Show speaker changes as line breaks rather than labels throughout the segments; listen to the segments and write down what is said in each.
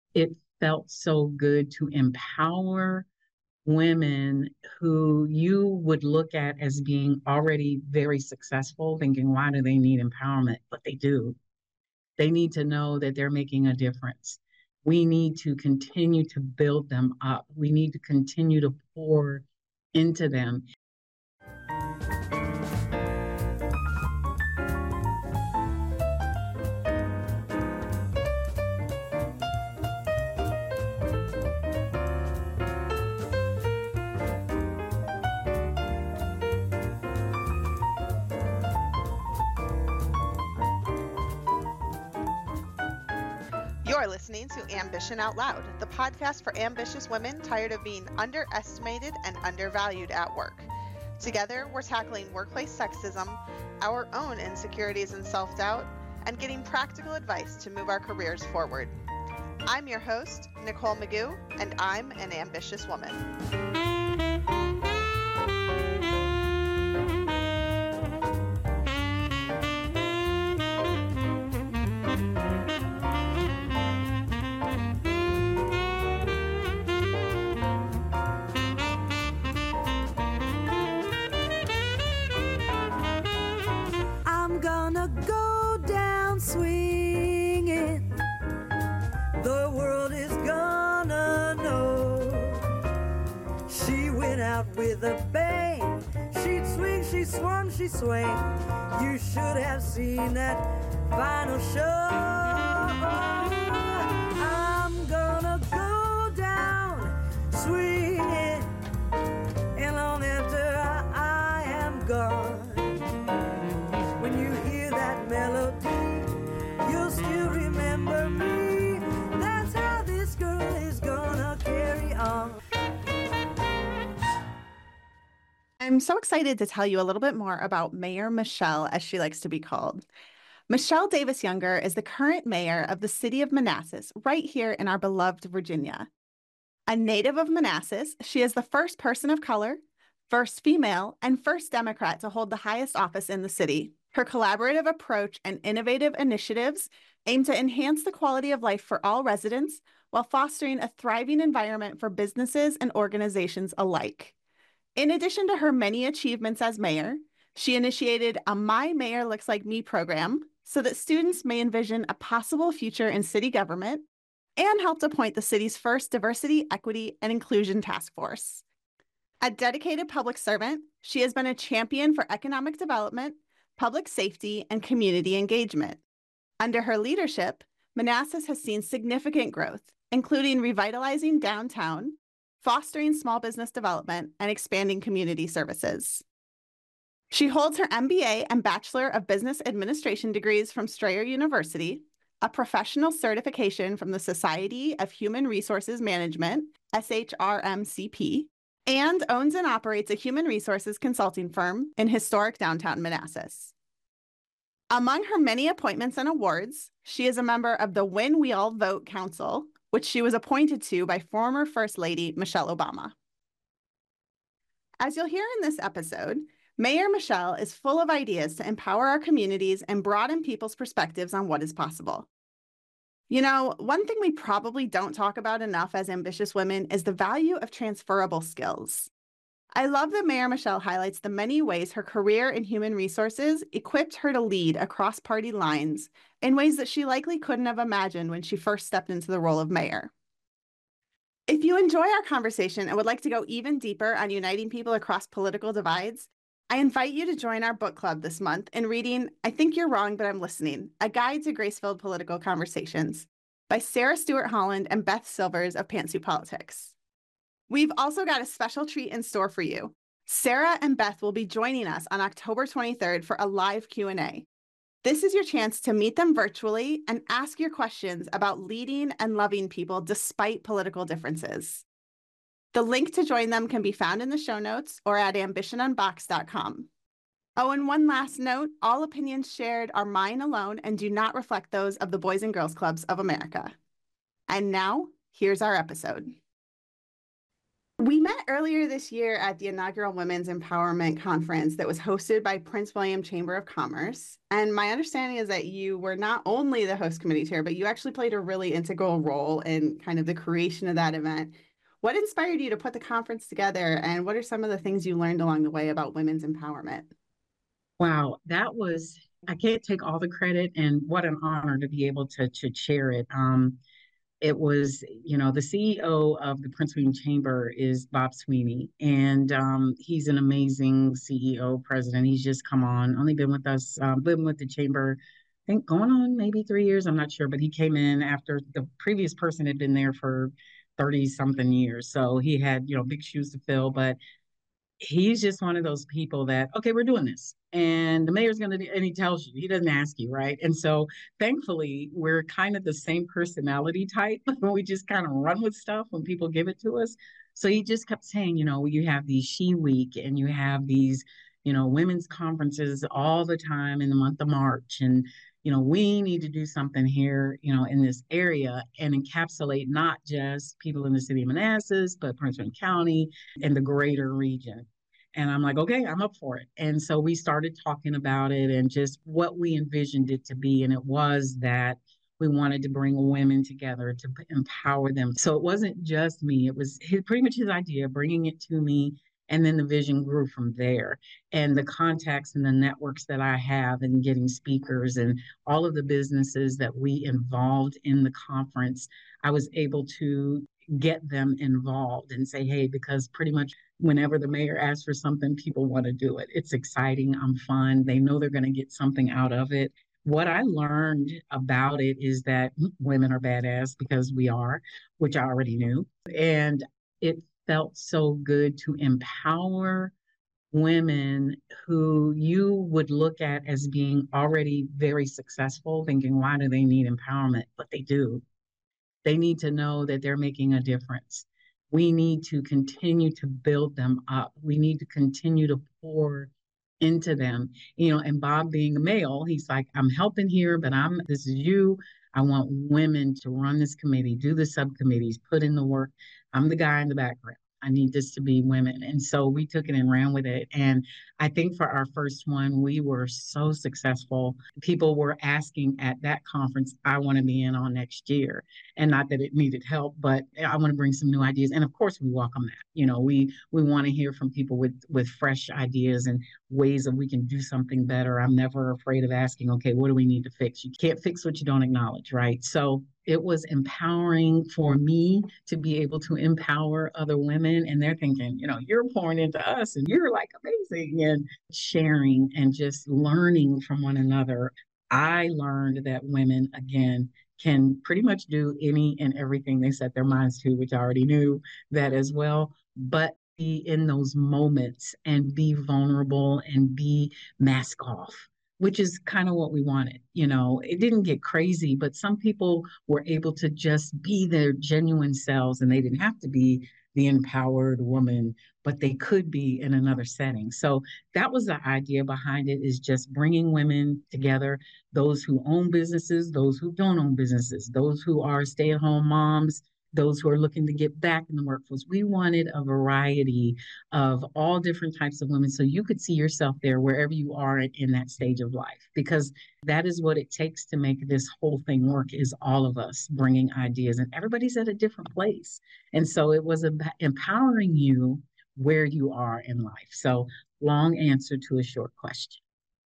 It felt so good to empower women who you would look at as being already very successful, thinking, why do they need empowerment? But they do. They need to know that they're making a difference. We need to continue to build them up. We need to continue to pour into them.
You're listening to Ambition Out Loud, the podcast for ambitious women tired of being underestimated and undervalued at work. Together, we're tackling workplace sexism, our own insecurities and self-doubt, and getting practical advice to move our careers forward. I'm your host, Nicole Magoo, and I'm an ambitious woman.
With a bang, she'd swing, she swung, she swang. You should have seen that final show. I'm gonna go down swinging, and long after I am gone. When you hear that melody, you'll still remember me. That's how this girl is gonna carry on.
I'm so excited to tell you a little bit more about Mayor Michelle, as she likes to be called. Michelle Davis Younger is the current mayor of the city of Manassas, right here in our beloved Virginia. A native of Manassas, she is the first person of color, first female, and first Democrat to hold the highest office in the city. Her collaborative approach and innovative initiatives aim to enhance the quality of life for all residents while fostering a thriving environment for businesses and organizations alike. In addition to her many achievements as mayor, she initiated a My Mayor Looks Like Me program so that students may envision a possible future in city government, and helped appoint the city's first diversity, equity, and inclusion task force. A dedicated public servant, she has been a champion for economic development, public safety, and community engagement. Under her leadership, Manassas has seen significant growth, including revitalizing downtown, fostering small business development, and expanding community services. She holds her MBA and Bachelor of Business Administration degrees from Strayer University, a professional certification from the Society of Human Resources Management, SHRMCP, and owns and operates a human resources consulting firm in historic downtown Manassas. Among her many appointments and awards, she is a member of the When We All Vote Council, which she was appointed to by former First Lady Michelle Obama. As you'll hear in this episode, Mayor Michelle is full of ideas to empower our communities and broaden people's perspectives on what is possible. You know, one thing we probably don't talk about enough as ambitious women is the value of transferable skills. I love that Mayor Michelle highlights the many ways her career in human resources equipped her to lead across party lines in ways that she likely couldn't have imagined when she first stepped into the role of mayor. If you enjoy our conversation and would like to go even deeper on uniting people across political divides, I invite you to join our book club this month in reading I Think You're Wrong, But I'm Listening, A Guide to Grace-Filled Political Conversations by Sarah Stewart Holland and Beth Silvers of Pantsuit Politics. We've also got a special treat in store for you. Sarah and Beth will be joining us on October 23rd for a live Q&A. This is your chance to meet them virtually and ask your questions about leading and loving people despite political differences. The link to join them can be found in the show notes or at ambitionunboxed.com. Oh, and one last note, all opinions shared are mine alone and do not reflect those of the Boys and Girls Clubs of America. And now, here's our episode. We met earlier this year at the inaugural Women's Empowerment Conference that was hosted by Prince William Chamber of Commerce. And my understanding is that you were not only the host committee chair, but you actually played a really integral role in kind of the creation of that event. What inspired you to put the conference together, and what are some of the things you learned along the way about women's empowerment?
Wow, I can't take all the credit, and what an honor to be able to chair it. It was, the CEO of the Prince William Chamber is Bob Sweeney, and he's an amazing CEO, president. He's just come on, only been with us, been with the chamber, I think going on maybe 3 years, I'm not sure, but he came in after the previous person had been there for 30 something years. So he had, big shoes to fill, but he's just one of those people that, okay, we're doing this. And the mayor's going to, and he tells you, he doesn't ask you, right? And so thankfully, we're kind of the same personality type. We just kind of run with stuff when people give it to us. So he just kept saying, you have these She Week and you have these, women's conferences all the time in the month of March. And, we need to do something here, in this area and encapsulate not just people in the city of Manassas, but Prince William County and the greater region. And I'm like, okay, I'm up for it. And so we started talking about it and just what we envisioned it to be. And it was that we wanted to bring women together to empower them. So it wasn't just me. It was pretty much his idea, bringing it to me. And then the vision grew from there. And the contacts and the networks that I have and getting speakers and all of the businesses that we involved in the conference, I was able to get them involved and say, hey, because pretty much whenever the mayor asks for something, people want to do it. It's exciting. I'm fun. They know they're going to get something out of it. What I learned about it is that women are badass because we are, which I already knew. And it felt so good to empower women who you would look at as being already very successful, thinking, why do they need empowerment? But they do. They need to know that they're making a difference. We need to continue to build them up. We need to continue to pour into them. And Bob being a male, he's like, I'm helping here, but this is you. I want women to run this committee, do the subcommittees, put in the work. I'm the guy in the background. I need this to be women. And so we took it and ran with it. And I think for our first one, we were so successful. People were asking at that conference, I want to be in on next year. And not that it needed help, but I want to bring some new ideas. And of course, we welcome that. We want to hear from people with fresh ideas and ways that we can do something better. I'm never afraid of asking, okay, what do we need to fix? You can't fix what you don't acknowledge, right? So it was empowering for me to be able to empower other women. And they're thinking, you're pouring into us and you're like amazing, and sharing and just learning from one another. I learned that women, again, can pretty much do any and everything they set their minds to, which I already knew that as well, but be in those moments and be vulnerable and be mask off, which is kind of what we wanted. It didn't get crazy, but some people were able to just be their genuine selves, and they didn't have to be the empowered woman, but they could be in another setting. So that was the idea behind it, is just bringing women together, those who own businesses, those who don't own businesses, those who are stay-at-home moms, those who are looking to get back in the workforce. We wanted a variety of all different types of women so you could see yourself there wherever you are in that stage of life, because that is what it takes to make this whole thing work, is all of us bringing ideas, and everybody's at a different place. And so it was empowering you where you are in life. So long answer to a short question.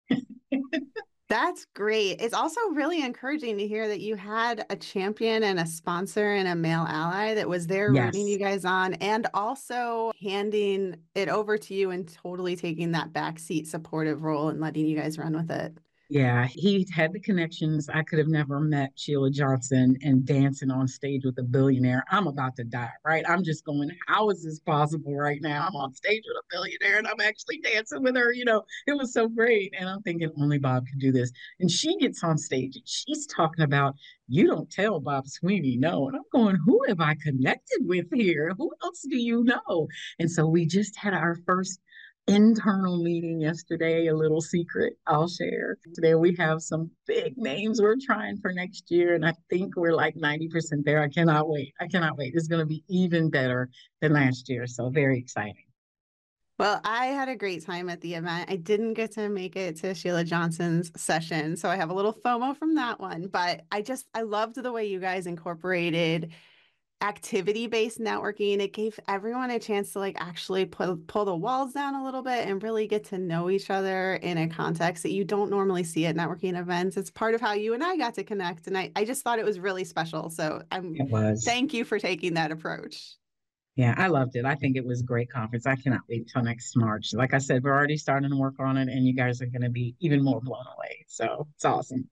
That's great. It's also really encouraging to hear that you had a champion and a sponsor and a male ally that was there rooting you guys on, and also handing it over to you and totally taking that backseat supportive role and letting you guys run with it.
Yeah, he had the connections. I could have never met Sheila Johnson and dancing on stage with a billionaire. I'm about to die, right? I'm just going, how is this possible right now? I'm on stage with a billionaire and I'm actually dancing with her. It was so great. And I'm thinking only Bob can do this. And she gets on stage and she's talking about, you don't tell Bob Sweeney no. And I'm going, who have I connected with here? Who else do you know? And so we just had our first internal meeting yesterday, a little secret I'll share. Today we have some big names we're trying for next year, and I think we're like 90% there. I cannot wait. I cannot wait. It's going to be even better than last year. So very exciting.
Well, I had a great time at the event. I didn't get to make it to Sheila Johnson's session, so I have a little FOMO from that one. But I loved the way you guys incorporated activity-based networking. It gave everyone a chance to like actually pull the walls down a little bit and really get to know each other in a context that you don't normally see at networking events. It's part of how you and I got to connect, and I just thought it was really special. So
It was.
thank you for taking that approach.
Yeah, I loved it. I think it was a great conference. I cannot wait till next March. Like I said, we're already starting to work on it, and you guys are going to be even more blown away. So it's awesome.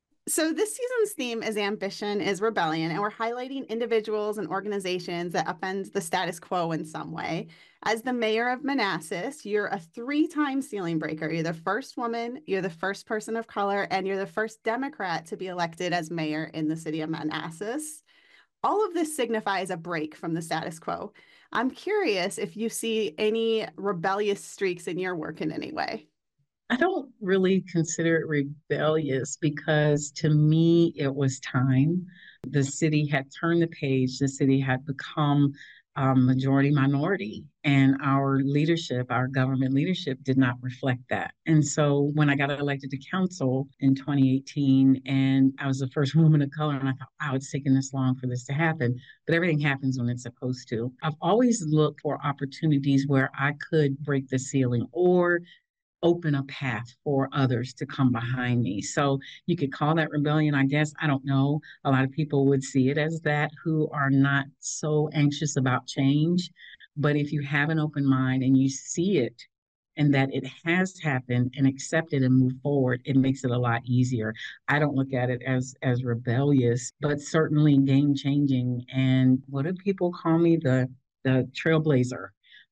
So this season's theme is ambition is rebellion, and we're highlighting individuals and organizations that upend the status quo in some way. As the mayor of Manassas, you're a 3-time ceiling breaker. You're the first woman, you're the first person of color, and you're the first Democrat to be elected as mayor in the city of Manassas. All of this signifies a break from the status quo. I'm curious if you see any rebellious streaks in your work in any way.
I don't really consider it rebellious because to me, it was time. The city had turned the page, the city had become majority minority, and our leadership, our government leadership, did not reflect that. And so when I got elected to council in 2018, and I was the first woman of color, and I thought, wow, it's taken this long for this to happen. But everything happens when it's supposed to. I've always looked for opportunities where I could break the ceiling or open a path for others to come behind me. So you could call that rebellion, I guess. I don't know. A lot of people would see it as that who are not so anxious about change. But if you have an open mind and you see it and that it has happened and accept it and move forward, it makes it a lot easier. I don't look at it as rebellious, but certainly game changing. And what do people call me? The trailblazer,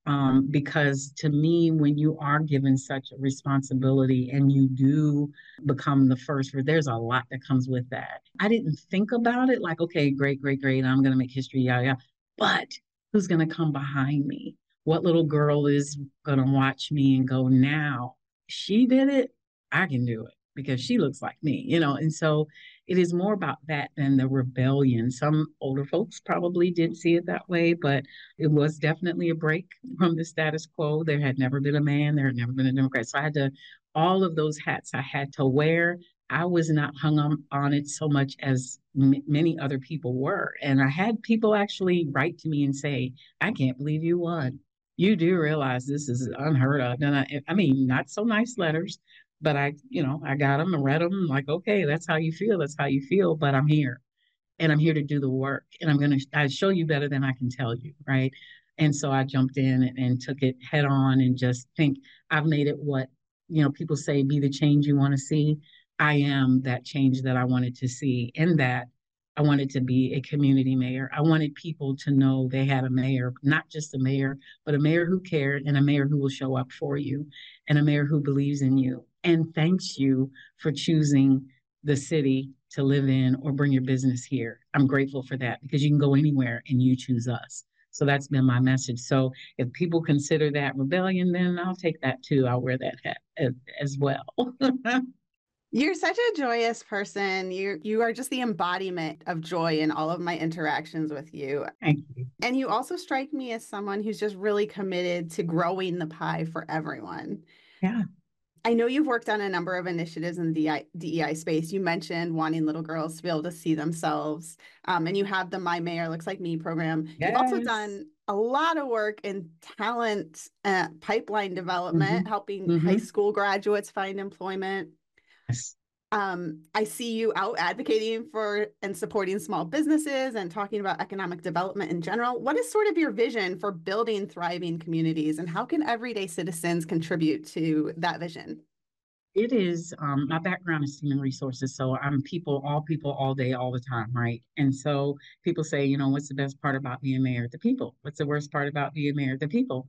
because to me, when you are given such a responsibility and you do become the first, there's a lot that comes with that. I didn't think about it like, okay, great, great, great, I'm going to make history, yeah, yeah. But who's going to come behind me? What little girl is going to watch me and go, now she did it, I can do it because she looks like me, you know? And so it is more about that than the rebellion. Some older folks probably did see it that way, but it was definitely a break from the status quo. There had never been a man, there had never been a Democrat. So I had to, all of those hats I had to wear. I was not hung on it so much as many other people were. And I had people actually write to me and say, I can't believe you won. You do realize this is unheard of. And I mean, not so nice letters, but I got them and read them like, okay, that's how you feel. That's how you feel. But I'm here and I'm here to do the work. And I show you better than I can tell you. Right. And so I jumped in and took it head on and just think I've made it what, people say, be the change you want to see. I am that change that I wanted to see, in that I wanted to be a community mayor. I wanted people to know they had a mayor, not just a mayor, but a mayor who cared and a mayor who will show up for you and a mayor who believes in you and thanks you for choosing the city to live in or bring your business here. I'm grateful for that because you can go anywhere and you choose us. So that's been my message. So if people consider that rebellion, then I'll take that too. I'll wear that hat as well.
You're such a joyous person. You are just the embodiment of joy in all of my interactions with you.
Thank you.
And you also strike me as someone who's just really committed to growing the pie for everyone.
Yeah.
I know you've worked on a number of initiatives in the DEI space. You mentioned wanting little girls to be able to see themselves. And you have the My Mayor Looks Like Me program.
Yes.
You've also done a lot of work in talent pipeline development, helping high school graduates find employment.
Yes.
I see you out advocating for and supporting small businesses and talking about economic development in general. What is sort of your vision for building thriving communities, and how can everyday citizens contribute to that vision?
It is, my background is human resources. So I'm people, all day, all the time, right? And so people say, what's the best part about being mayor? The people. What's the worst part about being mayor? The people.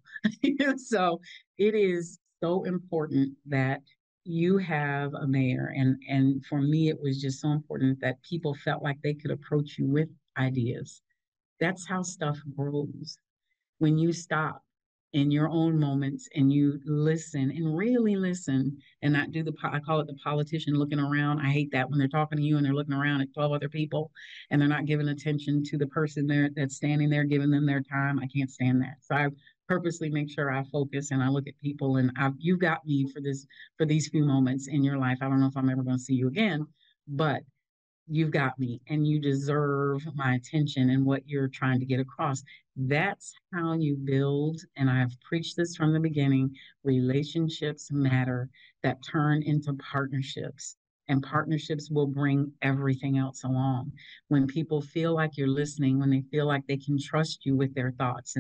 So it is so important that you have a mayor. And for me, it was just so important that people felt like they could approach you with ideas. That's how stuff grows. When you stop in your own moments and you listen and really listen and not do I call it the politician looking around. I hate that when they're talking to you and they're looking around at 12 other people and they're not giving attention to the person there that's standing there, giving them their time. I can't stand that. So I purposely make sure I focus and I look at people and you've got me for these few moments in your life. I don't know if I'm ever going to see you again, but you've got me and you deserve my attention and what you're trying to get across. That's how you build, and I've preached this from the beginning, relationships matter that turn into partnerships. And partnerships will bring everything else along. When people feel like you're listening, when they feel like they can trust you with their thoughts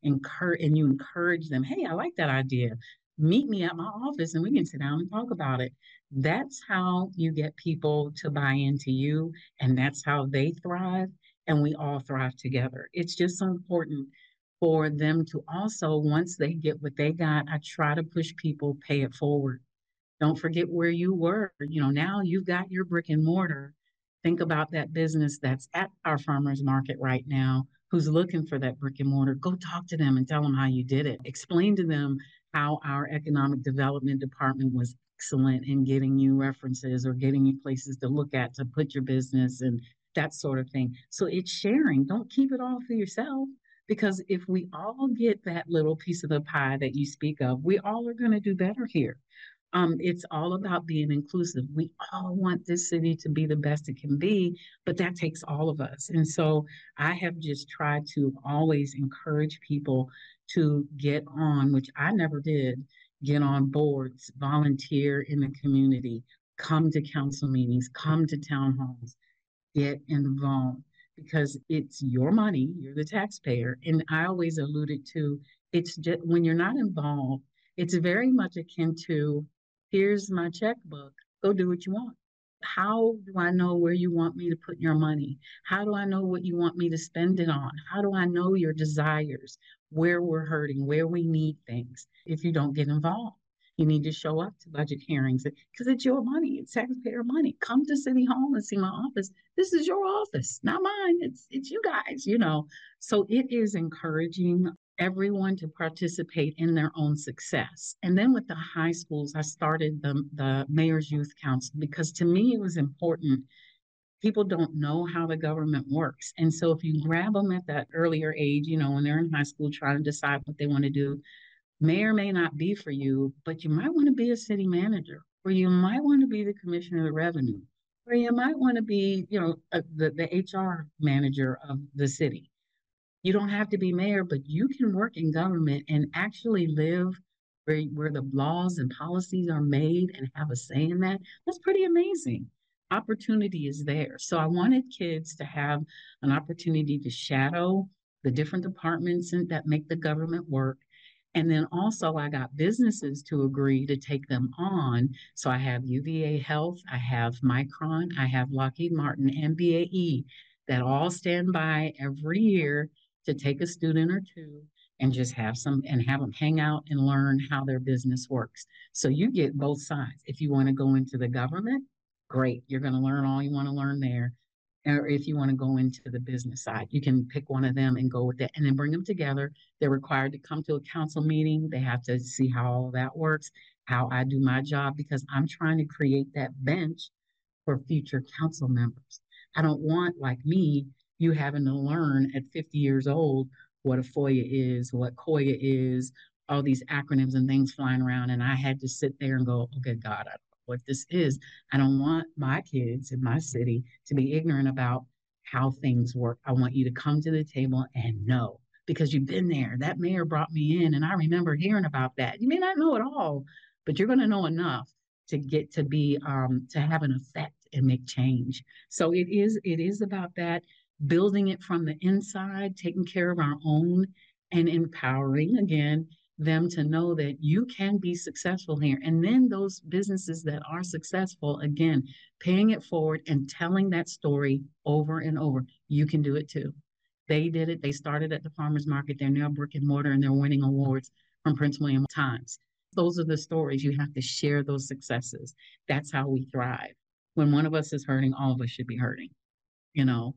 and you encourage them, hey, I like that idea. Meet me at my office and we can sit down and talk about it. That's how you get people to buy into you, and that's how they thrive, and we all thrive together. It's just so important for them to also, once they get what they got, I try to push people, pay it forward. Don't forget where you were. Now you've got your brick and mortar. Think about that business that's at our farmers market right now who's looking for that brick and mortar. Go talk to them and tell them how you did it. Explain to them how our economic development department was excellent in getting you references or getting you places to look at to put your business and that sort of thing. So it's sharing. Don't keep it all for yourself. Because if we all get that little piece of the pie that you speak of, we all are going to do better here. It's all about being inclusive. We all want this city to be the best it can be, but that takes all of us. And so I have just tried to always encourage people to get on, which I never did, get on boards, volunteer in the community, come to council meetings, come to town halls, get involved because it's your money, you're the taxpayer. And I always alluded to it's just when you're not involved, it's very much akin to here's my checkbook, go do what you want. How do I know where you want me to put your money? How do I know what you want me to spend it on? How do I know your desires, where we're hurting, where we need things if you don't get involved? You need to show up to budget hearings because it's your money, it's taxpayer money. Come to City Hall and see my office. This is your office, not mine. It's you guys. So it is encouraging everyone to participate in their own success. And then with the high schools, I started the Mayor's Youth Council because to me it was important. People don't know how the government works. And so if you grab them at that earlier age, when they're in high school trying to decide what they want to do, may or may not be for you, but you might want to be a city manager, or you might want to be the commissioner of revenue, or you might want to be, the HR manager of the city. You don't have to be mayor, but you can work in government and actually live where the laws and policies are made and have a say in that. That's pretty amazing. Opportunity is there. So I wanted kids to have an opportunity to shadow the different departments that make the government work. And then also I got businesses to agree to take them on. So I have UVA Health, I have Micron, I have Lockheed Martin, and BAE that all stand by every year to take a student or two and just have them hang out and learn how their business works. So you get both sides. If you want to go into the government, great. You're going to learn all you want to learn there. Or if you want to go into the business side, you can pick one of them and go with that and then bring them together. They're required to come to a council meeting. They have to see how all of that works, how I do my job, because I'm trying to create that bench for future council members. I don't want, like me, you having to learn at 50 years old what a FOIA is, what COIA is, all these acronyms and things flying around. And I had to sit there and go, okay, God, I don't know what this is. I don't want my kids in my city to be ignorant about how things work. I want you to come to the table and know, because you've been there. That mayor brought me in and I remember hearing about that. You may not know it all, but you're going to know enough to get to be, to have an effect and make change. So it is about that, building it from the inside, taking care of our own, and empowering, again, them to know that you can be successful here. And then those businesses that are successful, again, paying it forward and telling that story over and over. You can do it too. They did it. They started at the farmers market. They're now brick and mortar and they're winning awards from Prince William Times. Those are the stories. You have to share those successes. That's how we thrive. When one of us is hurting, all of us should be hurting, you know?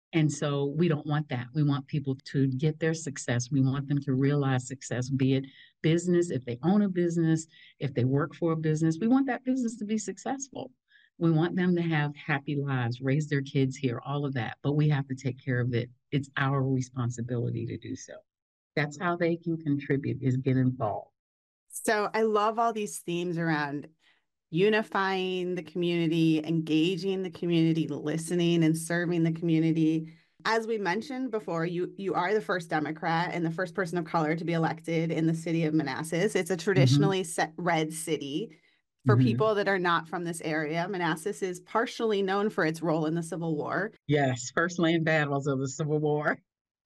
And so we don't want that. We want people to get their success. We want them to realize success, be it business, if they own a business, if they work for a business, we want that business to be successful. We want them to have happy lives, raise their kids here, all of that. But we have to take care of it. It's our responsibility to do so. That's how they can contribute, is get involved.
So I love all these themes around unifying the community, engaging the community, listening and serving the community. As we mentioned before, you are the first Democrat and the first person of color to be elected in the city of Manassas. It's a traditionally red city. For people that are not from this area, Manassas is partially known for its role in the Civil War.
Yes, first land battles of the Civil War.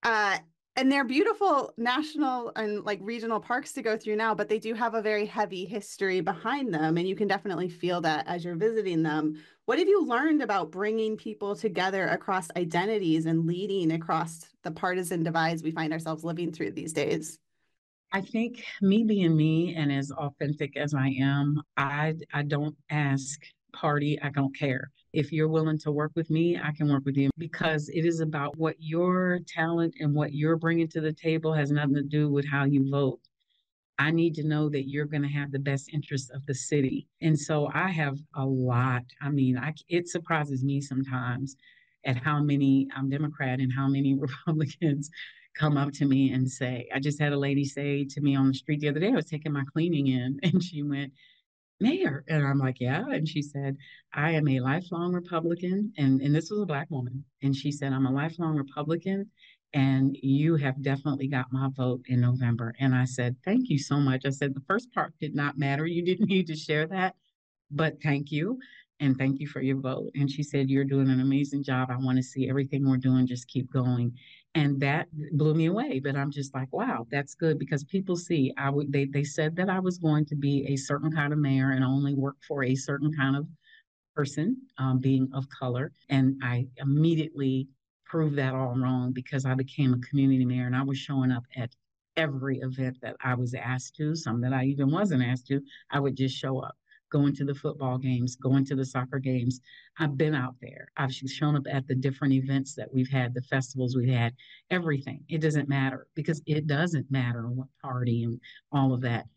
And they're beautiful national and like regional parks to go through now, but they do have a very heavy history behind them. And you can definitely feel that as you're visiting them. What have you learned about bringing people together across identities and leading across the partisan divides we find ourselves living through these days?
I think me being me and as authentic as I am, I don't ask party, I don't care. If you're willing to work with me, I can work with you, because it is about what your talent and what you're bringing to the table has nothing to do with how you vote. I need to know that you're going to have the best interests of the city. And so I have a lot. I mean, it surprises me sometimes at how many I'm Democrat and how many Republicans come up to me and say, I just had a lady say to me on the street the other day, I was taking my cleaning in, and she went, Mayor. And I'm like, yeah. And she said, I am a lifelong Republican. And this was a Black woman. And she said, I'm a lifelong Republican. And you have definitely got my vote in November. And I said, thank you so much. I said, the first part did not matter. You didn't need to share that, but thank you. And thank you for your vote. And she said, you're doing an amazing job. I want to see everything we're doing, just keep going. And that blew me away. But I'm just like, wow, that's good, because people see they said that I was going to be a certain kind of mayor and only work for a certain kind of person, being of color. And I immediately proved that all wrong, because I became a community mayor and I was showing up at every event that I was asked to, some that I even wasn't asked to. I would just show up, going to the football games, going to the soccer games. I've been out there. I've shown up at the different events that we've had, the festivals we've had, everything. It doesn't matter, because it doesn't matter what party and all of that.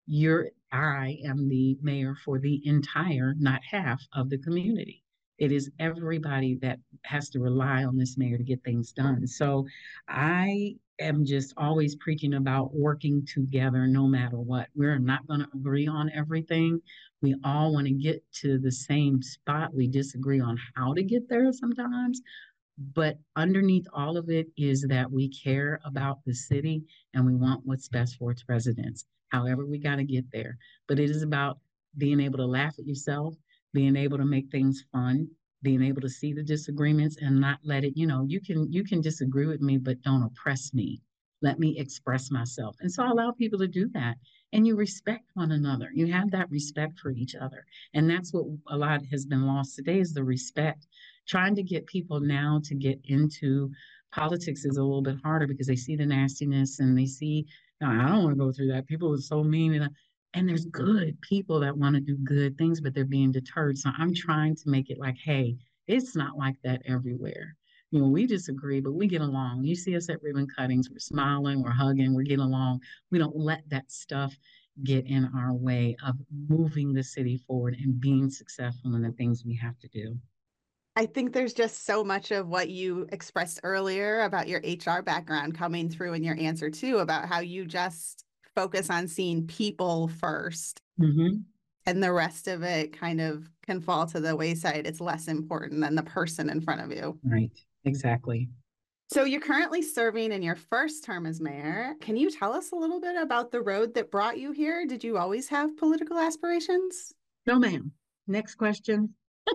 I am the mayor for the entire, not half, of the community. It is everybody that has to rely on this mayor to get things done. So I am just always preaching about working together no matter what. We're not going to agree on everything. We all want to get to the same spot. We disagree on how to get there sometimes. But underneath all of it is that we care about the city and we want what's best for its residents. However, we got to get there. But it is about being able to laugh at yourself, being able to make things fun, being able to see the disagreements and not let it, you can disagree with me, but don't oppress me. Let me express myself. And so I allow people to do that. And you respect one another. You have that respect for each other. And that's what a lot has been lost today, is the respect. Trying to get people now to get into politics is a little bit harder, because they see the nastiness and they see, no, I don't want to go through that. People are so mean. And there's good people that want to do good things, but they're being deterred. So I'm trying to make it like, hey, it's not like that everywhere. We disagree, but we get along. You see us at ribbon cuttings, we're smiling, we're hugging, we're getting along. We don't let that stuff get in our way of moving the city forward and being successful in the things we have to do.
I think there's just so much of what you expressed earlier about your HR background coming through in your answer too, about how you just focus on seeing people first. And the rest of it kind of can fall to the wayside. It's less important than the person in front of you.
Right, exactly.
So you're currently serving in your first term as mayor. Can you tell us a little bit about the road that brought you here? Did you always have political aspirations?
No, ma'am. Next question.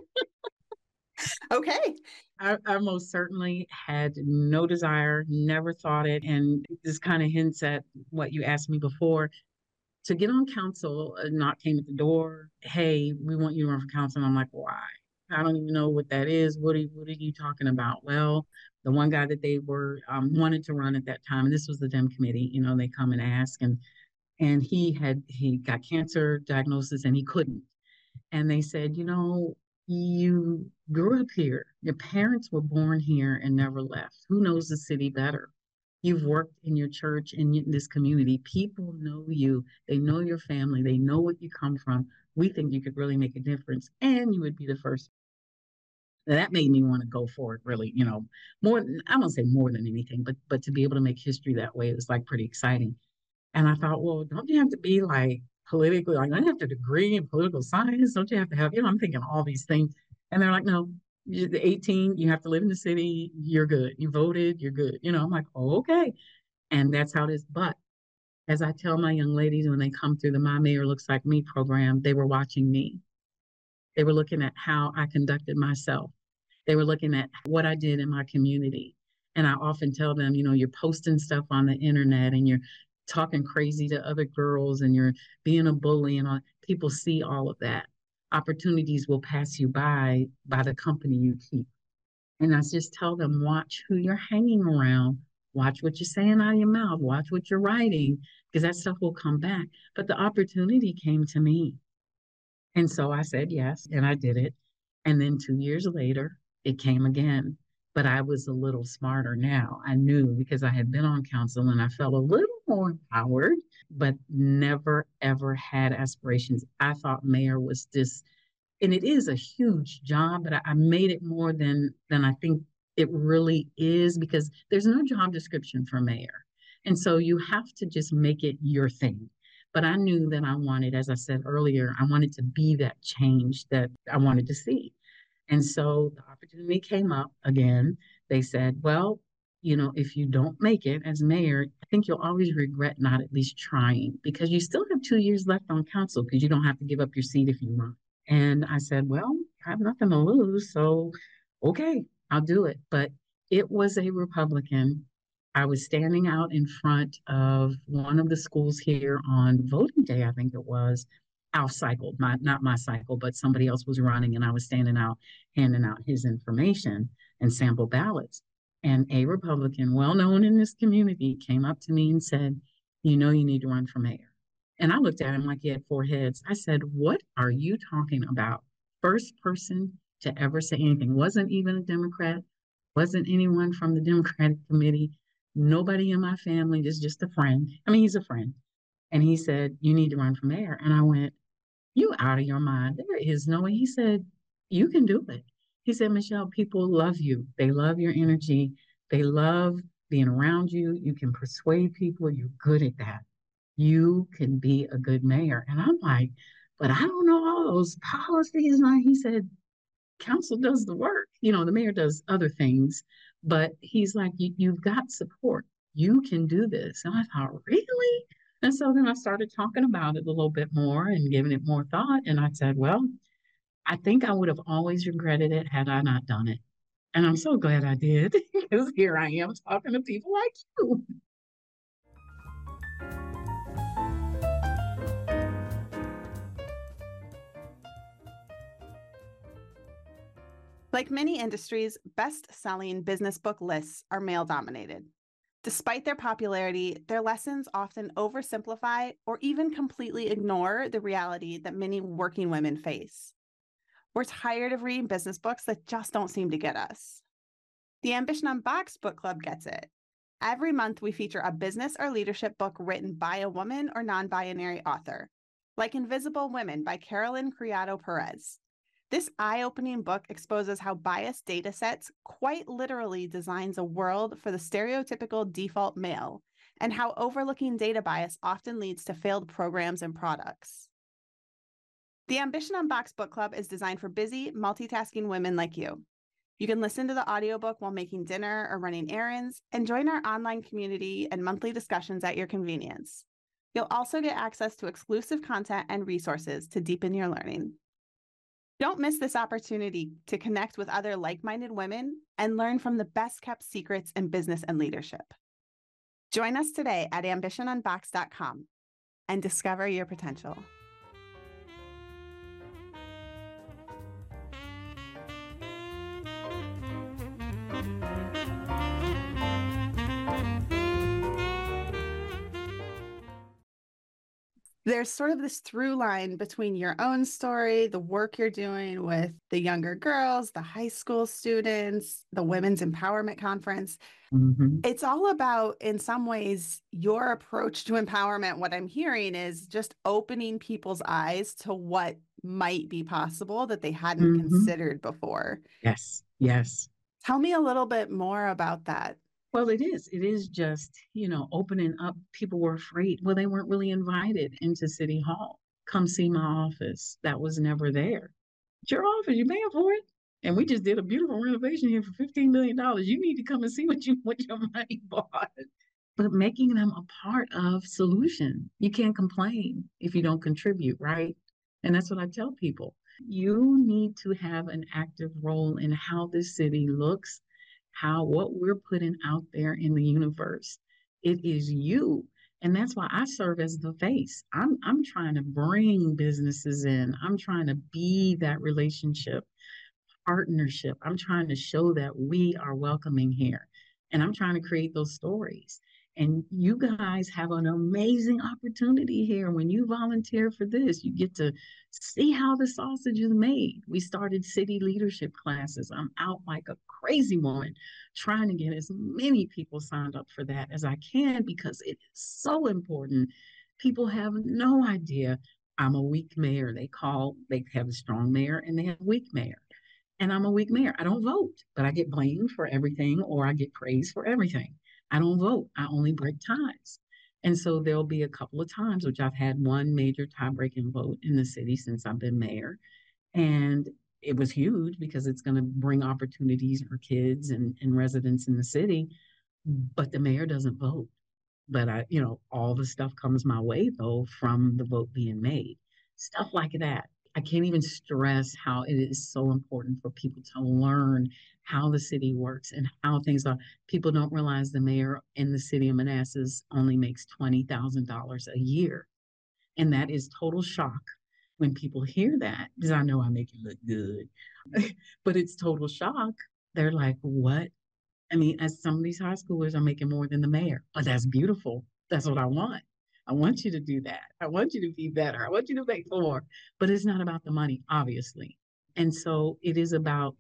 Okay.
I most certainly had no desire, never thought it. And this kind of hints at what you asked me before. To get on council, a knock came at the door. Hey, we want you to run for council. And I'm like, why? I don't even know what that is. What are you talking about? Well, the one guy that they were wanted to run at that time, and this was the Dem committee, they come and ask, and he got cancer diagnosis and he couldn't. And they said, you grew up here. Your parents were born here and never left. Who knows the city better? You've worked in your church in this community. People know you. They know your family. They know what you come from. We think you could really make a difference, and you would be the first. That made me want to go for it, really, more than, I won't say more than anything, but to be able to make history that way is like pretty exciting. And I thought, well, don't you have to be like politically, like, don't you have to degree in political science? Don't you have to have, I'm thinking all these things. And they're like, no, you're 18, you have to live in the city, you're good. You voted, you're good. I'm like, oh, okay. And that's how it is. But as I tell my young ladies when they come through the My Mayor Looks Like Me program, they were watching me. They were looking at how I conducted myself. They were looking at what I did in my community. And I often tell them, you're posting stuff on the internet and you're talking crazy to other girls and you're being a bully and all. People see all of that. Opportunities will pass you by the company you keep. And I just tell them, watch who you're hanging around, watch what you're saying out of your mouth, watch what you're writing, because that stuff will come back. But the opportunity came to me. And so I said yes, and I did it. And then 2 years later, it came again. But I was a little smarter now. I knew because I had been on council and I felt a little more empowered, but never, ever had aspirations. I thought mayor was this, and it is a huge job, but I made it more than I think it really is, because there's no job description for mayor. And so you have to just make it your thing. But I knew that I wanted, as I said earlier, I wanted to be that change that I wanted to see. And so the opportunity came up again. They said, well, if you don't make it as mayor, I think you'll always regret not at least trying, because you still have 2 years left on council because you don't have to give up your seat if you run. And I said, well, I have nothing to lose. So, okay, I'll do it. But it was a Republican. I was standing out in front of one of the schools here on voting day, I think it was. Our cycle, not my cycle, but somebody else was running, and I was standing out, handing out his information and sample ballots. And a Republican, well known in this community, came up to me and said, you need to run for mayor. And I looked at him like he had 4 heads. I said, what are you talking about? First person to ever say anything. Wasn't even a Democrat, wasn't anyone from the Democratic committee, nobody in my family, just a friend. I mean, he's a friend. And he said, you need to run for mayor. And I went, you out of your mind. There is no way. He said, you can do it. He said, Michelle, people love you. They love your energy. They love being around you. You can persuade people. You're good at that. You can be a good mayor. And I'm like, but I don't know all those policies. And he said, council does the work. The mayor does other things. But he's like, you've got support. You can do this. And I thought, really? And so then I started talking about it a little bit more and giving it more thought. And I said, well, I think I would have always regretted it had I not done it. And I'm so glad I did, because here I am talking to people like you.
Like many industries, best-selling business book lists are male-dominated. Despite their popularity, their lessons often oversimplify or even completely ignore the reality that many working women face. We're tired of reading business books that just don't seem to get us. The Ambition Unboxed book club gets it. Every month, we feature a business or leadership book written by a woman or non-binary author, like Invisible Women by Carolyn Criado Perez. This eye-opening book exposes how biased data sets quite literally designs a world for the stereotypical default male, and how overlooking data bias often leads to failed programs and products. The Ambition Unboxed book club is designed for busy, multitasking women like you. You can listen to the audiobook while making dinner or running errands, and join our online community and monthly discussions at your convenience. You'll also get access to exclusive content and resources to deepen your learning. Don't miss this opportunity to connect with other like-minded women and learn from the best-kept secrets in business and leadership. Join us today at ambitionunboxed.com and discover your potential. There's sort of this through line between your own story, the work you're doing with the younger girls, the high school students, the Women's Empowerment Conference.
Mm-hmm.
It's all about, in some ways, your approach to empowerment. What I'm hearing is just opening people's eyes to what might be possible that they hadn't
Mm-hmm.
considered before.
Yes, yes.
Tell me a little bit more about that.
Well, it is. It is just, opening up. People were afraid. Well, they weren't really invited into City Hall. Come see my office. That was never there. It's your office. You're paying for it. And we just did a beautiful renovation here for $15 million. You need to come and see what your money bought. But making them a part of solution. You can't complain if you don't contribute, right? And that's what I tell people. You need to have an active role in how this city looks, what we're putting out there in the universe. It is you. And that's why I serve as the face. I'm trying to bring businesses in. I'm trying to be that relationship, partnership. I'm trying to show that we are welcoming here. And I'm trying to create those stories. And you guys have an amazing opportunity here. When you volunteer for this, you get to see how the sausage is made. We started city leadership classes. I'm out like a crazy woman trying to get as many people signed up for that as I can because it is so important. People have no idea. I'm a weak mayor. They have a strong mayor and they have a weak mayor. And I'm a weak mayor. I don't vote, but I get blamed for everything or I get praised for everything. I don't vote. I only break ties. And so there'll be a couple of times, which I've had one major tie-breaking vote in the city since I've been mayor. And it was huge because it's going to bring opportunities for kids and residents in the city. But the mayor doesn't vote. But all the stuff comes my way, though, from the vote being made. Stuff like that. I can't even stress how it is so important for people to learn how the city works and how things are. People don't realize the mayor in the city of Manassas only makes $20,000 a year. And that is total shock when people hear that, because I know I make it look good, but it's total shock. They're like, what? I mean, as some of these high schoolers are making more than the mayor, but that's beautiful. That's what I want. I want you to do that. I want you to be better. I want you to make more. But it's not about the money, obviously. And so it is about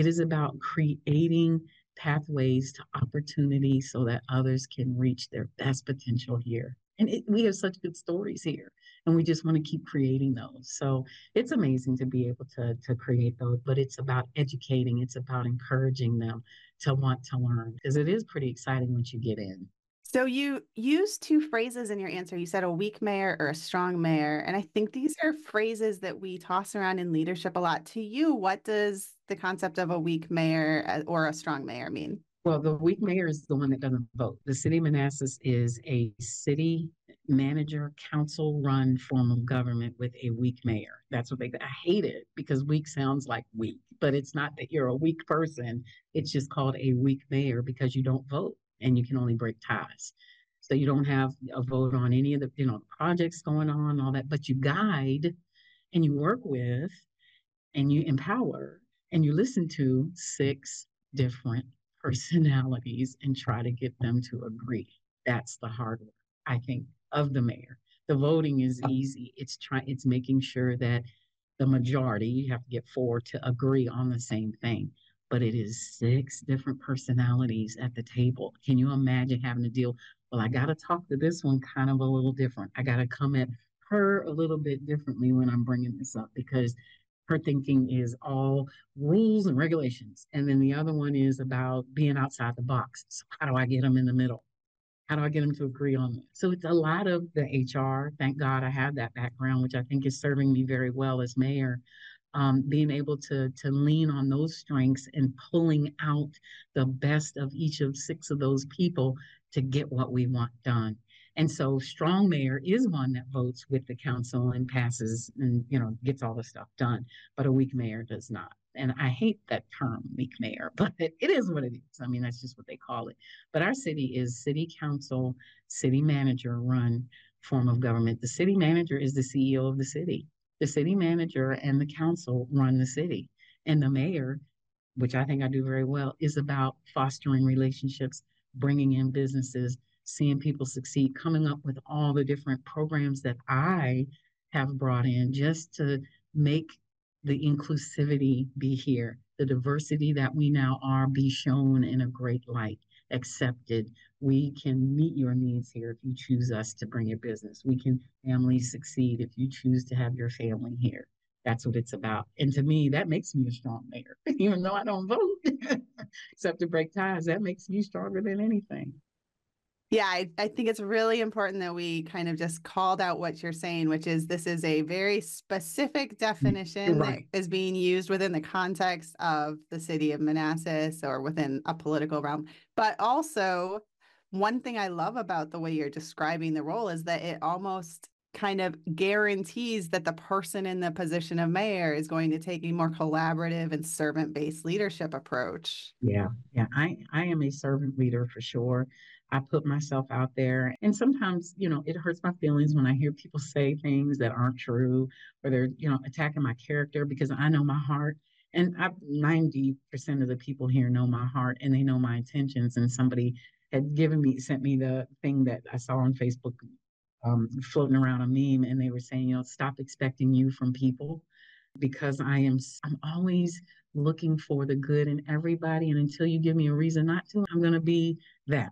creating pathways to opportunity so that others can reach their best potential here. And we have such good stories here, and we just want to keep creating those. So it's amazing to be able to create those, but it's about educating. It's about encouraging them to want to learn because it is pretty exciting once you get in.
So you used two phrases in your answer. You said a weak mayor or a strong mayor. And I think these are phrases that we toss around in leadership a lot. To you, what does the concept of a weak mayor or a strong mayor mean?
Well, the weak mayor is the one that doesn't vote. The city of Manassas is a city manager, council run form of government with a weak mayor. That's what I hate it because weak sounds like weak, but it's not that you're a weak person. It's just called a weak mayor because you don't vote and you can only break ties. So you don't have a vote on any of the projects going on, all that, but you guide and you work with and you empower and you listen to 6 different personalities and try to get them to agree. That's the hard work, I think, of the mayor. The voting is easy. It's making sure that the majority, you have to get 4 to agree on the same thing. But it is 6 different personalities at the table. Can you imagine having to deal? Well, I got to talk to this one kind of a little different. I got to come at her a little bit differently when I'm bringing this up because her thinking is all rules and regulations. And then the other one is about being outside the box. So how do I get them in the middle? How do I get them to agree on that? So it's a lot of the HR. Thank God I have that background, which I think is serving me very well as mayor. Being able to lean on those strengths and pulling out the best of each of 6 of those people to get what we want done. And so strong mayor is one that votes with the council and passes and, gets all the stuff done, but a weak mayor does not. And I hate that term, weak mayor, but it is what it is. I mean, that's just what they call it. But our city is city council, city manager run form of government. The city manager is the CEO of the city. The city manager and the council run the city. And the mayor, which I think I do very well, is about fostering relationships, bringing in businesses, seeing people succeed, coming up with all the different programs that I have brought in just to make the inclusivity be here, the diversity that we now are be shown in a great light, accepted. We can meet your needs here if you choose us to bring your business. We can family succeed if you choose to have your family here. That's what it's about. And to me, that makes me a strong mayor, even though I don't vote, except to break ties. That makes me stronger than anything.
Yeah, I think it's really important that we kind of just called out what you're saying, which is this is a very specific definition that is being used within the context of the city of Manassas or within a political realm. But also, one thing I love about the way you're describing the role is that it almost kind of guarantees that the person in the position of mayor is going to take a more collaborative and servant-based leadership approach.
Yeah. I am a servant leader for sure. I put myself out there. And sometimes, it hurts my feelings when I hear people say things that aren't true or they're, attacking my character because I know my heart. And 90% of the people here know my heart and they know my intentions. And somebody had sent me the thing that I saw on Facebook floating around a meme, and they were saying, stop expecting you from people because I'm always looking for the good in everybody. And until you give me a reason not to, I'm going to be that.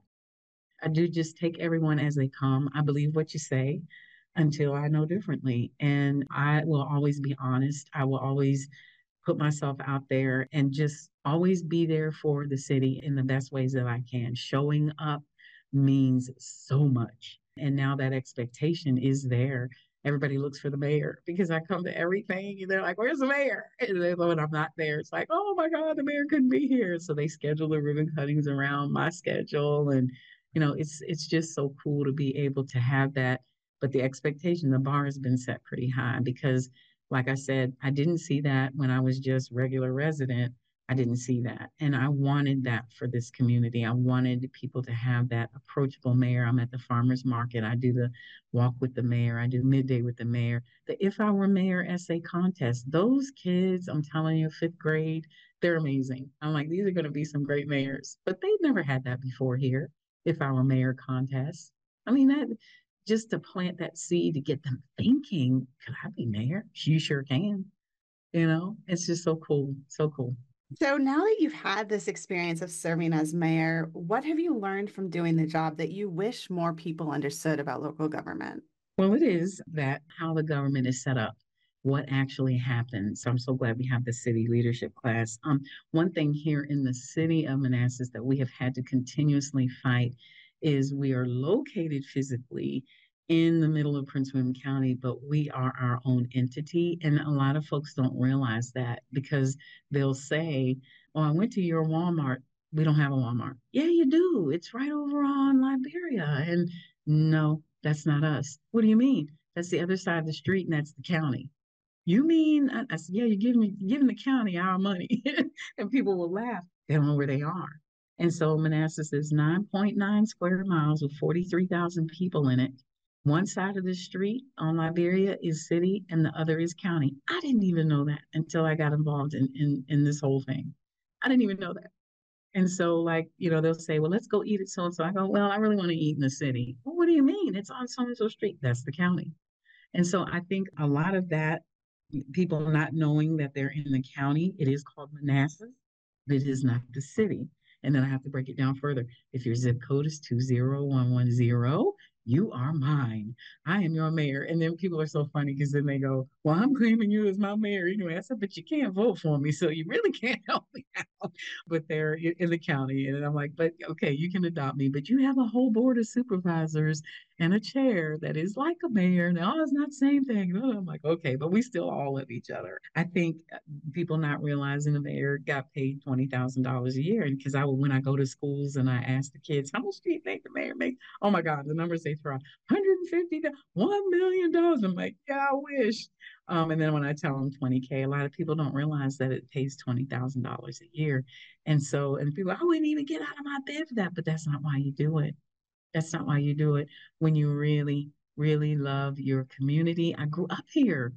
I do just take everyone as they come. I believe what you say until I know differently. And I will always be honest. I will always put myself out there and just always be there for the city in the best ways that I can. Showing up means so much. And now that expectation is there. Everybody looks for the mayor because I come to everything and they're like, where's the mayor? And then when I'm not there, it's like, oh my God, the mayor couldn't be here. So they schedule the ribbon cuttings around my schedule. And, it's just so cool to be able to have that. But the expectation, the bar has been set pretty high because, like I said, I didn't see that when I was just regular resident. I didn't see that. And I wanted that for this community. I wanted people to have that approachable mayor. I'm at the farmer's market. I do the walk with the mayor. I do midday with the mayor. The If I Were Mayor essay contest. Those kids, I'm telling you, fifth grade, they're amazing. I'm like, these are going to be some great mayors. But they've never had that before here. If I Were Mayor contest. I mean, that just to plant that seed to get them thinking, could I be mayor? You sure can. It's just so cool. So cool.
So now that you've had this experience of serving as mayor, what have you learned from doing the job that you wish more people understood about local government?
Well, it is that how the government is set up, what actually happens. So I'm so glad we have the city leadership class. One thing here in the city of Manassas that we have had to continuously fight is we are located physically in the middle of Prince William County, but we are our own entity. And a lot of folks don't realize that because they'll say, oh, I went to your Walmart. We don't have a Walmart. Yeah, you do. It's right over on Liberia. And no, that's not us. What do you mean? That's the other side of the street and that's the county. You mean, I said, yeah, you're giving the county our money. And people will laugh. They don't know where they are. And so Manassas is 9.9 square miles with 43,000 people in it. One side of the street on Liberia is city and the other is county. I didn't even know that until I got involved in this whole thing. I didn't even know that. And so, they'll say, well, let's go eat at so-and-so. I go, well, I really want to eat in the city. Well, what do you mean? It's on so-and-so street. That's the county. And so I think a lot of that, people not knowing that they're in the county, it is called Manassas, but it is not the city. And then I have to break it down further. If your zip code is 20110, you are mine. I am your mayor. And then people are so funny because then they go, well, I'm claiming you as my mayor anyway. I said, but you can't vote for me, so you really can't help me out. But they're in the county. And I'm like, but okay, you can adopt me, but you have a whole board of supervisors and a chair that is like a mayor. Now, it's not the same thing. And I'm like, okay, but we still all love each other. I think people not realizing the mayor got paid $20,000 a year. And because when I go to schools and I ask the kids, how much do you think the mayor makes? Oh my God, the numbers they throw out, 150 to $1 million. I'm like, yeah, I wish. And then when I tell them 20K, a lot of people don't realize that it pays $20,000 a year. And people, I wouldn't even get out of my bed for that, but that's not why you do it. That's not why you do it. When you really, really love your community. I grew up here.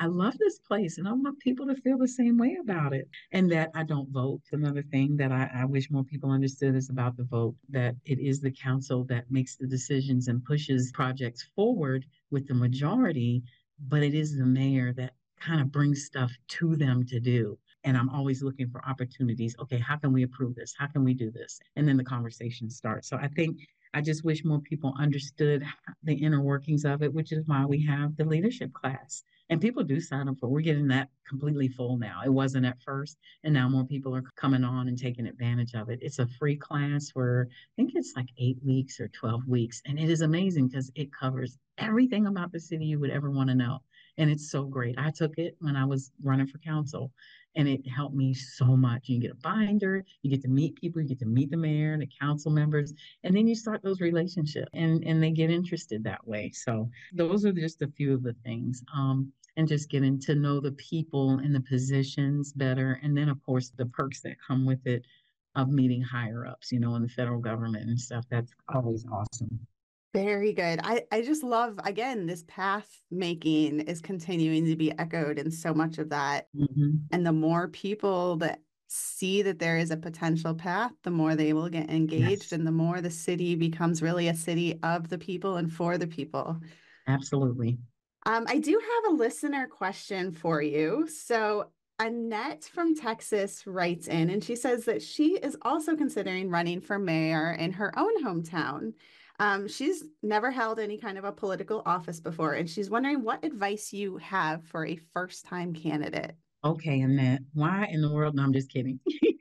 I love this place and I want people to feel the same way about it. And that I don't vote. Another thing that I wish more people understood is about the vote, that it is the council that makes the decisions and pushes projects forward with the majority, but it is the mayor that kind of brings stuff to them to do. And I'm always looking for opportunities. Okay, how can we approve this? How can we do this? And then the conversation starts. So I think I just wish more people understood the inner workings of it, which is why we have the leadership class. And people do sign up for. We're getting that completely full now. It wasn't at first, and now more people are coming on and taking advantage of it. It's a free class for I think it's like 8 weeks or 12 weeks, and it is amazing because it covers everything about the city you would ever want to know. And it's so great. I took it when I was running for council, and it helped me so much. You get a binder, you get to meet people, you get to meet the mayor and the council members, and then you start those relationships, and they get interested that way. So those are just a few of the things. And just getting to know the people and the positions better. And then, of course, the perks that come with it of meeting higher ups, in the federal government and stuff. That's always awesome.
Very good. I just love, again, this path making is continuing to be echoed in so much of that.
Mm-hmm.
And the more people that see that there is a potential path, the more they will get engaged,
Yes.
and the more the city becomes really a city of the people and for the people.
Absolutely.
I do have a listener question for you. So Annette from Texas writes in, and she says that she is also considering running for mayor in her own hometown. She's never held any kind of a political office before, and she's wondering what advice you have for a first-time candidate.
Okay, Annette, why in the world? No, I'm just kidding.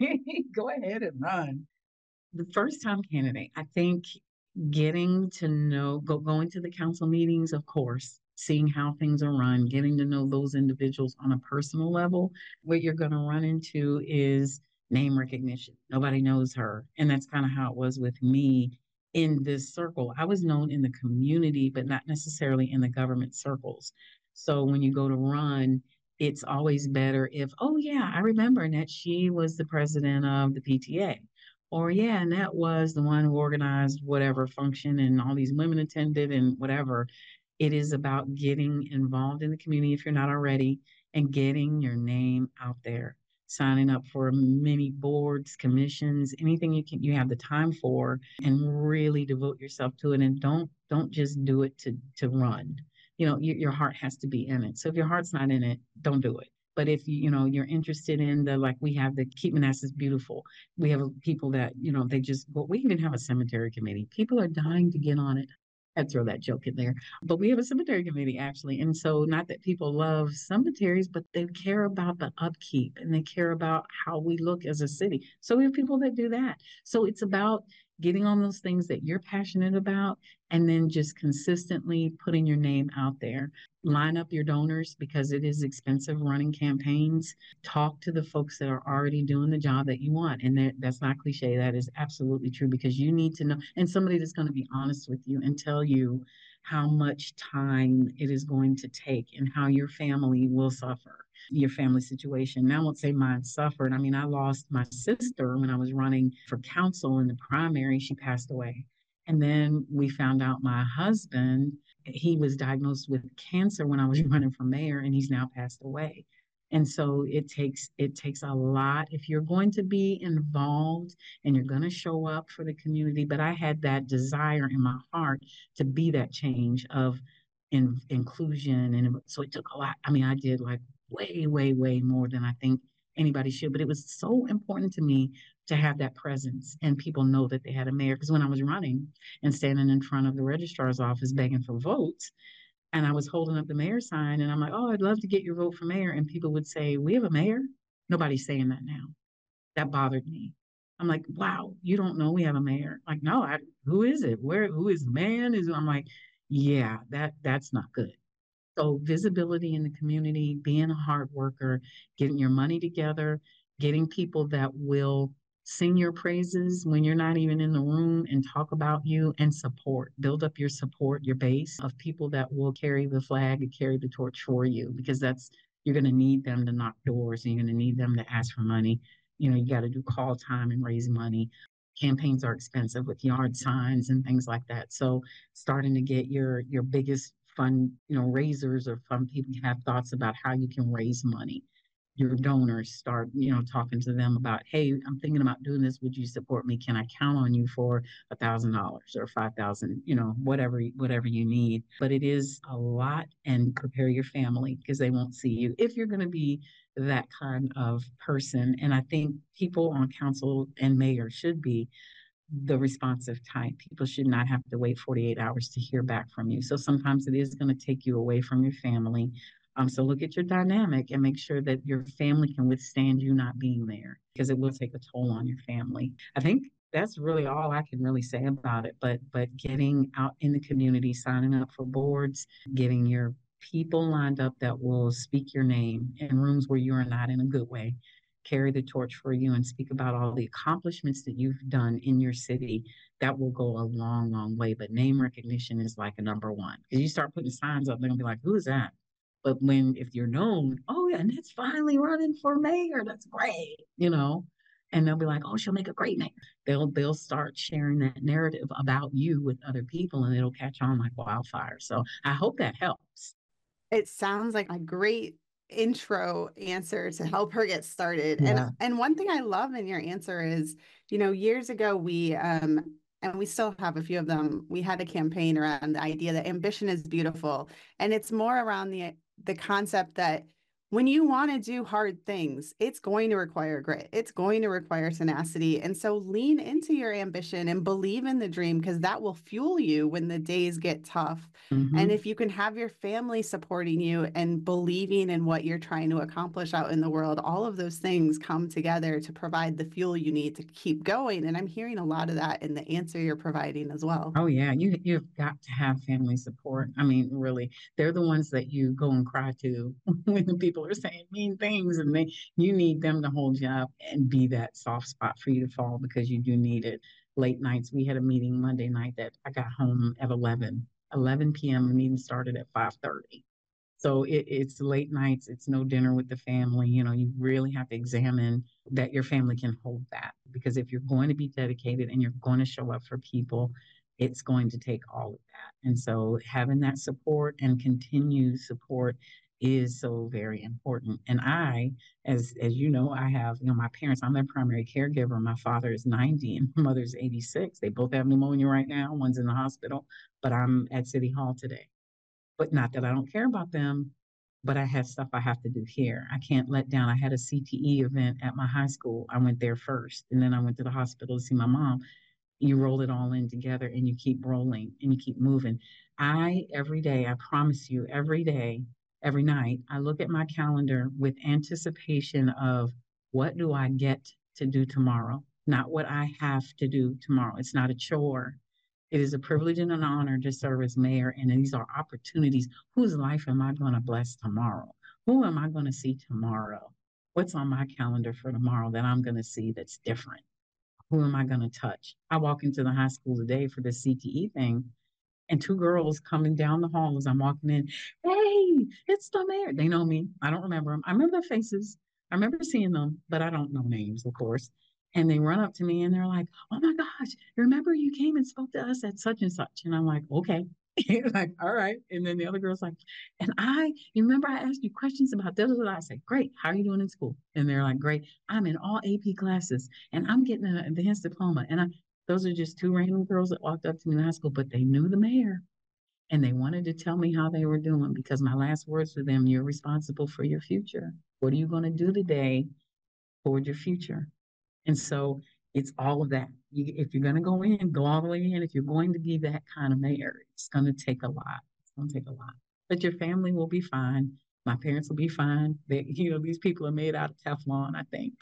Go ahead and run. The first time candidate, I think getting to know, going to the council meetings, of course, seeing how things are run, getting to know those individuals on a personal level. What you're going to run into is name recognition. Nobody knows her. And that's kind of how it was with me in this circle. I was known in the community, but not necessarily in the government circles. So when you go to run, it's always better if, oh, yeah, I remember that she was the president of the PTA. Or, yeah, and that was the one who organized whatever function and all these women attended and whatever. It is about getting involved in the community if you're not already and getting your name out there, signing up for many boards, commissions, anything you have the time for, and really devote yourself to it. And don't just do it to run. Your heart has to be in it. So if your heart's not in it, don't do it. But if you're interested in like we have the Keep Manassas Beautiful, we have people that, they just, well, we even have a cemetery committee. People are dying to get on it. I'd throw that joke in there. But we have a cemetery committee, actually. And so not that people love cemeteries, but they care about the upkeep and they care about how we look as a city. So we have people that do that. So it's about getting on those things that you're passionate about and then just consistently putting your name out there. Line up your donors because it is expensive running campaigns. Talk to the folks that are already doing the job that you want. And that's not cliche. That is absolutely true because you need to know, and somebody that's going to be honest with you and tell you how much time it is going to take and how your family will suffer. Your family situation. Now, I won't say mine suffered. I mean, I lost my sister when I was running for council in the primary. She passed away. And then we found out my husband, he was diagnosed with cancer when I was running for mayor, and he's now passed away. And so it takes a lot if you're going to be involved and you're going to show up for the community. But I had that desire in my heart to be that change of inclusion. And so it took a lot. I mean, I did like way, way, way more than I think anybody should. But it was so important to me to have that presence and people know that they had a mayor. Because when I was running and standing in front of the registrar's office begging for votes, and I was holding up the mayor sign, and I'm like, oh, I'd love to get your vote for mayor. And people would say, we have a mayor? Nobody's saying that now. That bothered me. I'm like, wow, you don't know we have a mayor? Like, no, who is it? Who is the man? I'm like, yeah, that's not good. So visibility in the community, being a hard worker, getting your money together, getting people that will sing your praises when you're not even in the room and talk about you and support. Build up your support, your base of people that will carry the flag and carry the torch for you because you're going to need them to knock doors and you're going to need them to ask for money. You got to do call time and raise money. Campaigns are expensive with yard signs and things like that. So starting to get your biggest fundraisers or fund people have thoughts about how you can raise money. Your donors start, talking to them about, hey, I'm thinking about doing this. Would you support me? Can I count on you for $1,000 or 5,000? Whatever you need. But it is a lot, and prepare your family because they won't see you if you're going to be that kind of person. And I think people on council and mayor should be the responsive type. People should not have to wait 48 hours to hear back from you. So sometimes it is going to take you away from your family. So look at your dynamic and make sure that your family can withstand you not being there, because it will take a toll on your family. I think that's really all I can really say about it. But getting out in the community, signing up for boards, getting your people lined up that will speak your name in rooms where you are not in a good way, carry the torch for you and speak about all the accomplishments that you've done in your city. That will go a long, long way. But name recognition is like a number one, because you start putting signs up, they're gonna be like, who is that? But if you're known, oh yeah, and that's finally running for mayor, that's great, and they'll be like, oh, she'll make a great mayor. They'll start sharing that narrative about you with other people, and it'll catch on like wildfire. So I hope that helps.
It sounds like a great intro answer to help her get started.
Yeah.
And one thing I love in your answer is, years ago we and we still have a few of them, we had a campaign around the idea that ambition is beautiful. And it's more around the concept that when you want to do hard things, it's going to require grit. It's going to require tenacity. And so lean into your ambition and believe in the dream, because that will fuel you when the days get tough.
Mm-hmm.
And if you can have your family supporting you and believing in what you're trying to accomplish out in the world, all of those things come together to provide the fuel you need to keep going. And I'm hearing a lot of that in the answer you're providing as well.
Oh yeah, you've got to have family support. I mean, really, they're the ones that you go and cry to when the people are saying mean things, and you need them to hold you up and be that soft spot for you to fall, because you do need it. Late nights, we had a meeting Monday night that I got home at 11 p.m. The meeting started at 5:30. So it's late nights. It's no dinner with the family. You really have to examine that your family can hold that, because if you're going to be dedicated and you're going to show up for people, it's going to take all of that. And so having that support and continued support is so very important. And I, as you know, I have, my parents, I'm their primary caregiver. My father is 90 and my mother's 86. They both have pneumonia right now. One's in the hospital, but I'm at City Hall today. But not that I don't care about them, but I have stuff I have to do here. I can't let down. I had a CTE event at my high school. I went there first, and then I went to the hospital to see my mom. You roll it all in together and you keep rolling and you keep moving. Every day, I promise you, every day, every night, I look at my calendar with anticipation of, what do I get to do tomorrow? Not what I have to do tomorrow. It's not a chore. It is a privilege and an honor to serve as mayor, and these are opportunities. Whose life am I going to bless tomorrow? Who am I going to see tomorrow? What's on my calendar for tomorrow that I'm going to see that's different? Who am I going to touch? I walk into the high school today for the CTE thing, and two girls coming down the hall as I'm walking in. Hey, it's the mayor. They know me. I don't remember them. I remember their faces. I remember seeing them, but I don't know names, of course. And they run up to me and they're like, oh my gosh, remember you came and spoke to us at such and such? And I'm like, okay. Like, all right. And then the other girl's like, you remember I asked you questions about da da da. I said, great. How are you doing in school? And they're like, great. I'm in all AP classes and I'm getting an advanced diploma. And those are just two random girls that walked up to me in high school, but they knew the mayor and they wanted to tell me how they were doing, because my last words to them, you're responsible for your future. What are you going to do today toward your future? And so it's all of that. If you're going to go in, go all the way in. If you're going to be that kind of mayor, it's going to take a lot. It's going to take a lot. But your family will be fine. My parents will be fine. These people are made out of Teflon, I think.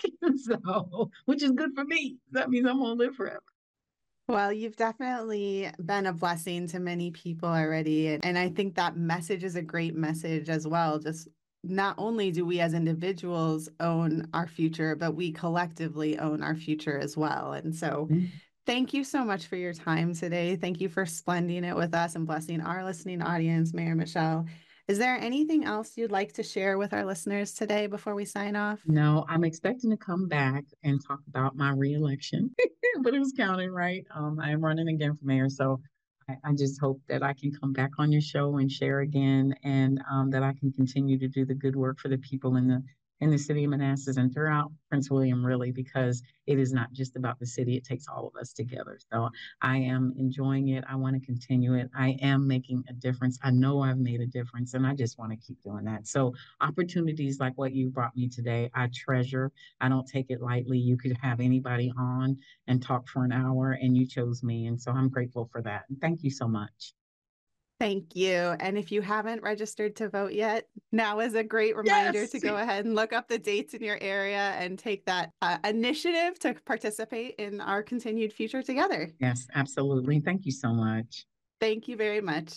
So, which is good for me. That means I'm going to live forever.
Well, you've definitely been a blessing to many people already. And I think that message is a great message as well. Just not only do we as individuals own our future, but we collectively own our future as well. And so thank you so much for your time today. Thank you for splending it with us and blessing our listening audience, Mayor Michelle. Is there anything else you'd like to share with our listeners today before we sign off?
No, I'm expecting to come back and talk about my reelection, but it was counted, right? I am running again for mayor, so I just hope that I can come back on your show and share again, and that I can continue to do the good work for the people in the city of Manassas and throughout Prince William, really, because it is not just about the city; it takes all of us together. So I am enjoying it. I want to continue it. I am making a difference. I know I've made a difference, and I just want to keep doing that. So opportunities like what you brought me today, I treasure. I don't take it lightly. You could have anybody on and talk for an hour, and you chose me. And so I'm grateful for that. And thank you so much.
Thank you. And if you haven't registered to vote yet, now is a great reminder to go ahead and look up the dates in your area and take that initiative to participate in our continued future together.
Yes, absolutely. Thank you so much.
Thank you very much.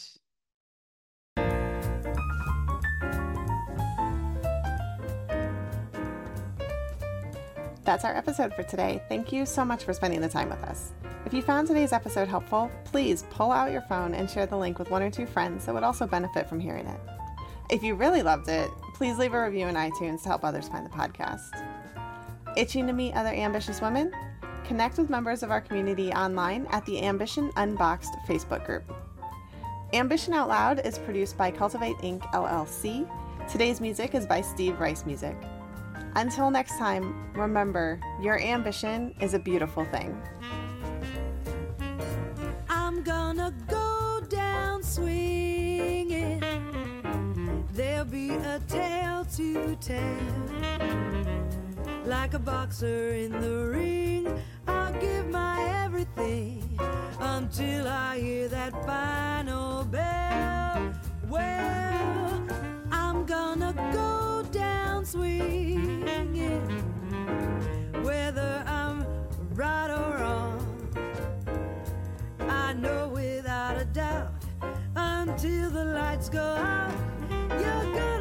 That's our episode for today. Thank you so much for spending the time with us. If you found today's episode helpful, please pull out your phone and share the link with 1 or 2 friends that would also benefit from hearing it. If you really loved it, please leave a review in iTunes to help others find the podcast. Itching to meet other ambitious women? Connect with members of our community online at the Ambition Unboxed Facebook group. Ambition Out Loud is produced by Cultivate Inc. LLC. Today's music is by Steve Rice Music. Until next time, remember, your ambition is a beautiful thing.
I'm gonna go down swinging. There'll be a tale to tell. Like a boxer in the ring, I'll give my everything until I hear that final bell. Well, I'm gonna go down swinging. Whether I'm right or wrong, I know without a doubt, until the lights go out, you're gonna